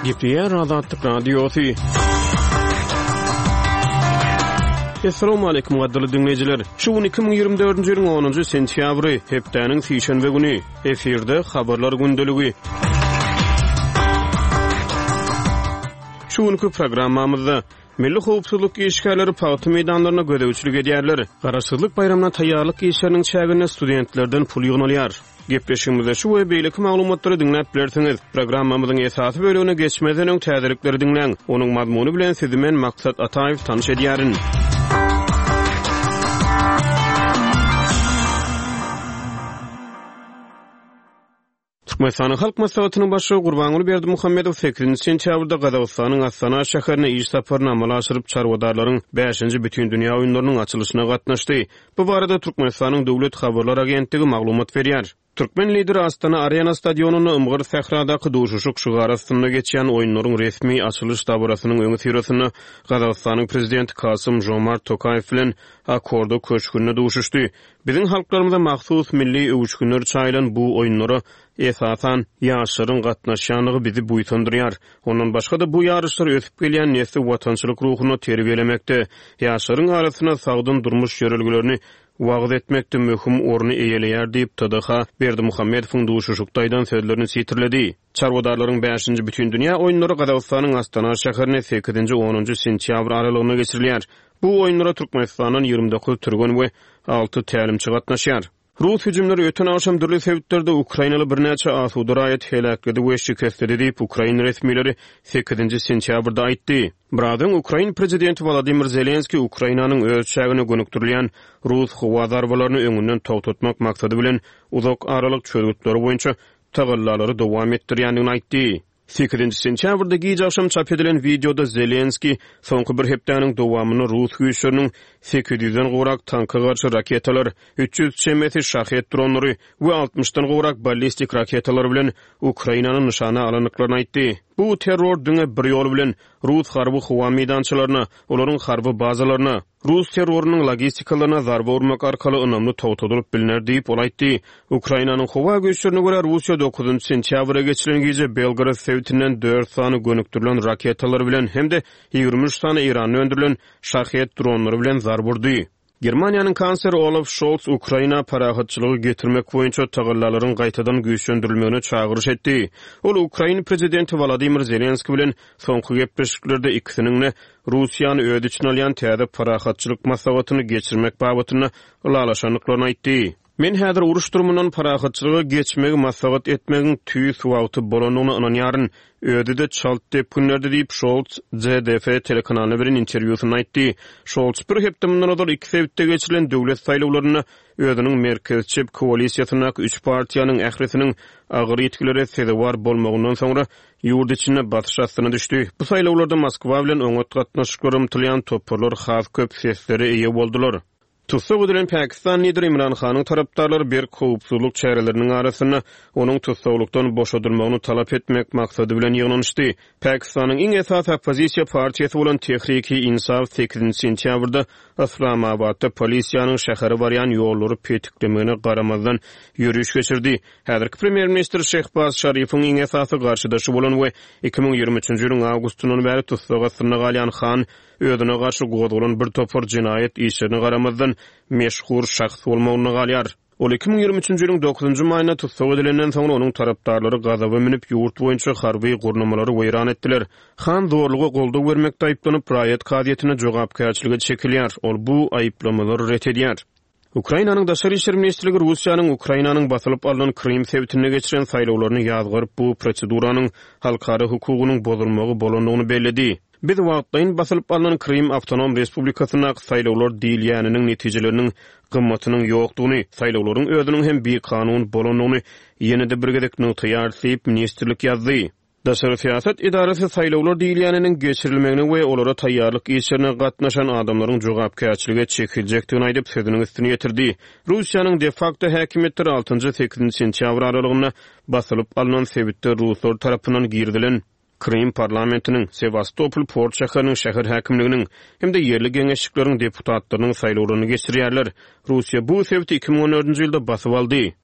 Gipiyer Azadlık Radyosu. Assalamu alaykum gaddally dinleyijiler. Şu 2024-nji ýylyň 10-njy sentýabry, hepdäniň sýşenbe güni. Eferde habarlar gündeligi. Şu günkü programmamyzda Milli Howpsuzlyk işgärleri paýty meýdanlaryna gödäwçilik edýärler. Garaşsyzlyk bayramyna taýýarlyk işleriniň çägine studentlerden pul ýygnalýar. Gepleşigimizde şu we beýleki maglumatlary dinläp bilersiňiz. Programmamyzyň esasy bölügine geçmeden öň täzelikleri dinleň. Onuň mazmuny bilen sizi men Maksat Ataýew tanyş edýärin. Türkmenistanyň halk maslahatynyň başçy Gurbanuly Berdimuhammedow 8-nji sentýabrda Gazagystanyň Astana şäherine iş saparyna amal aşyryp çarwadarlaryň 5-nji bütün dünýä oýunlarynyň açylyşyna gatnaşdy. Bu barada Türkmenistanyň döwlet habarlar agentligi maglumat berýär. Türkmen lideri Astana Arena stadionuny ymgyr Sähradaky duşuşuk şygarasynda geçýän oýunlaryň resmi açylyş dabarasynyň öňü sýrasyny Gazagystanyň prezidenti Kasym-Jomart Tokayew bilen akorda köçkünde duşuşdy. Biziň halklarymyza mahsus milli öwüşgünler çaýlan bu oýunlary esasan ýaşlaryň gatnaşýanlygy bizi buýtandyrýar. Ondan başga da bu ýarışlar ötüp gelýän nesli watançylyk ruhuny terbiýelemekde, ýaşlaryň arasyna sagdyn durmuş ýörelgilerini wagt etmekde möhüm orny eýeleýär diýip TDH Berdimuhammedowyň duşuşukdaýdan sözlerini sitirledi. Çarwadarlaryň 5-nji bütün dünýä oýunlary Gazagystanyň Astana şäherine 8-nji 10-njy sentýabr aralygyna geçirilýär. Bu oýunlara Türkmenistanyň 29 türgen we 6 tälimçi gatnaşýar. Rus hüjümleri öten akşam dürli sebäplerde Ukrainaly birnäçe asuda raýat helakledy we şikestledi diýip Ukraina resmileri 8-nji sentýabrda aýtdy. Buradan Ukraina prezidenti Volodymyr Zelenski Ukrainanyň öz şäherine gönükdirilýän Rus howa zarbalaryny öňünden togtatmak maksady bilen uzak aralyk çözgütleri boýunça tagallalary dowam etdirýändigini aýtdy. 8-nji sentýabrda gece akşam çap edilen videoda Zelenski soňky bir hepdäniň dowamyny Rus güýçleriniň 800-den gowrak tanka garşy raketalar, 300 çemeti şahet dronlary we 60-dan gowrak ballistik raketalar bilen Ukrainanyň nyşana alanyklaryny aýtdy. Bu terror düňe bir ýol bilen Rus harby howa meýdançylaryna, olaryň harby bazalaryna, Rus terrorunyň logistikalarına zarba urmak arkaly önümli togtadylyp bilinär diýip ol aýtdy. Ukrainanyň howa güýçlerine görä Russiýa 9-njy sentýabra geçiren gece Belgrad sewitinden 4 sany gönükdirilen raketalar bilen hemde 23 sany Iranda öndürilen şahet dronlary bilen zarba urdy. Germaniýanyň kansleri Olaf Scholz Ukraina parahatçylygy getirmek boýunça tagallalaryň gaýtadan güýçlendirilmegine çagyryş etdi. Ol Ukraina prezidenti Volodymyr Zelenski bilen soňky gepleşiklerde ikisiniň Russiýany öýde için alýan täze parahatçylyk maslahatyny geçirmek babatyna ulalaşanyklaryny aýtdy. Men häzir uruş durumundan parahatçylyga geçmegi maslahat etmegiň tüýü wagty bolanyny ananýaryn. Öýde de çalt dep günlerde diýip Scholz ZDF telekanalyna beren interwýusyny aýtdy. Scholz bir hepde mundan iki sebäpde geçirilen döwlet saýlawlaryna öýdüniň merkezçi koalisiýasyna 3 partiýanyň ähresiniň agyr ýetkileri sebäp bolmagynyň soňra ýurt içine batyş astyna düşdi. Bu saýlawlarda Moskwa bilen öňe gatnaşyklary umtylýan toparlar has köp sesleri eýe boldular. Tutsuk edilen Pakistan lideri İmran Khanyň tarapdarlary bir howpsuzlyk çäreleriniň arasyna onuň tutsaglykdan boşadylmagyny talap etmek maksady bilen ýygnanyşdy. Pakistanyň iň esas opozisiýa partiýasy bolan Tehriki Insaf 8-nji sentýabrda Islamabadda polisiýanyň şäheri barýan ýollary petiklemegine garamazdan ýürüş geçirdi. Häzirki premier minister Şehbaz Şarifowyň iň esasy garşydaşy bolan we 2023-nji ýylyň awgustyndan bäri tutsak astyna galýan Khan öýdüne garşy goýulan bir topar jinaýat işlerine garamazdan meşhur şahs bolmagyny galýar. Ol 2023-nji ýylyň 9-njy maýyna tutsak edilenden soňra onuň tarapdarlary gazaba minip ýurt boýunça harby gurnamalary weýran etdiler. Han zorlugy goldaw bermekde aýyplanyp raýat kadiýetine jogapkärçiligi çekilýär. Ol bu aýyplamалary ret edýär. Ukrainanyň daşary işler ministrligi Russiýanyň Ukrainanyň basylyp alynan Krym sewitine geçiren saýlawlaryny ýazgyryp bu proseduranyň halkara hukugynyň bozulmagy bolanyny belledi. Biz wagtlaýyn basylyp alynan Krym Awtonom Respublikasyna saýlawlar diýilýäniniň netijeleriniň gymmatynyň ýokdugyny, saýlawlaryň özüniň hem bir kanun bolanyny ýene-de bir gezek notaýar diýip ministrlik ýazdy. Daşary siýasat idaresi saýlawlar diýilýäniniň geçirilmegine we olara taýýarlyk işlerine gatnaşan adamlaryň jogapkärçiligi çekiljekdigini aýdyp sözüniň üstüne ýetirdi. Russiýanyň de facto häkimetleri 6-njy 8-nji sentýabr aralygyna basylyp alynan sebitde Ruslar tarapyndan girdilen Krym parlamentiniň Sevastopol port şäheriniň şäher häkimliginiň hem de yerli geňeşlikleriň deputatlarynyň saýlawlaryny geçirýärler. Russiýa bu sebäpde 2014-nji ýylda basyp aldy.